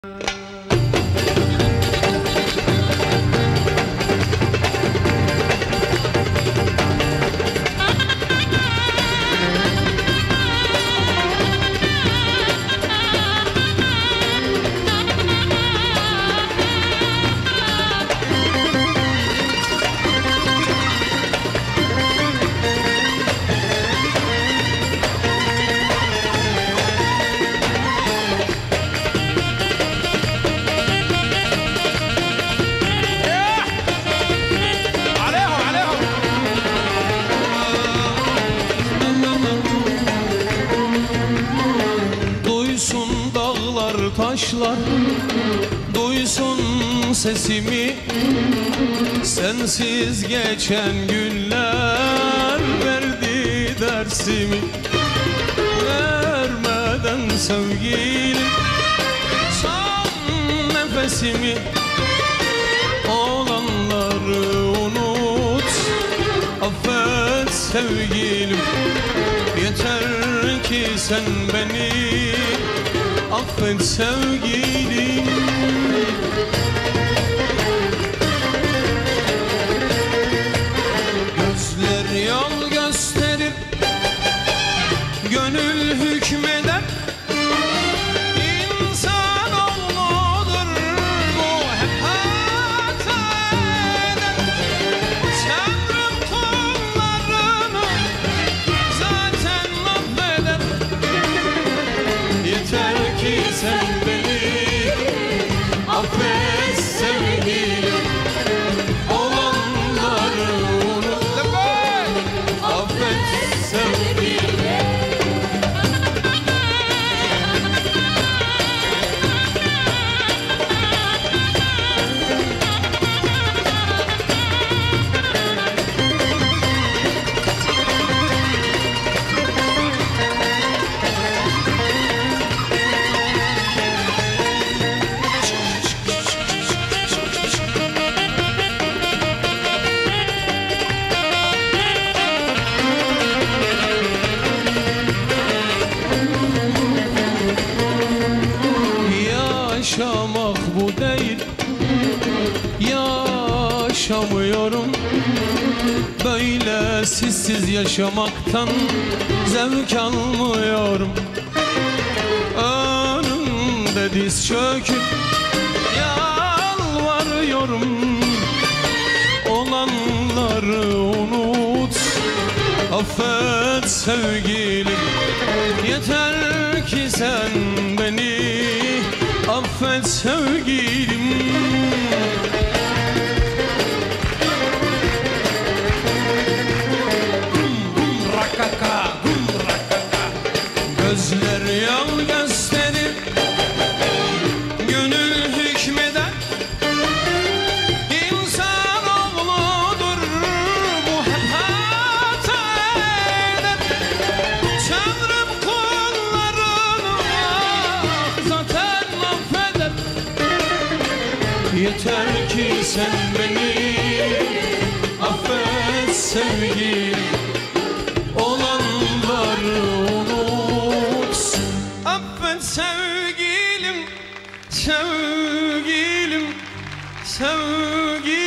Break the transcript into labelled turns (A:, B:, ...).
A: Taşlar duysun sesimi, sensiz geçen günler verdi dersimi. Vermeden sevgilim son nefesimi, olanları unut, affet sevgilim. Yeter ki sen beni affet sevgilim. Gözler yol gösterir, gönül hükmeder. İnsanoğludur bu, hep hata eder. Tanrım kullarını zaten affeder. Yeter ki sen beni affet sevgilim. Olanları unut, affet sevgilim. Yaşamak bu değil, yaşamıyorum. Böyle sizsiz yaşamaktan zevk almıyorum. Önümde diz çöküp yalvarıyorum. Olanları unut, affet sevgilim. Yeter ki sen beni affet sevgilim. Rakaka, rakaka. Gözler yol gösterir, gönül hükmeder. İnsanoğludur bu, hep hata eder. Tanrım kullarını zaten affeder. Yeter ki sen beni affet sevgilim. Olanları unut, affet sevgilim. Sevgilim, sevgilim.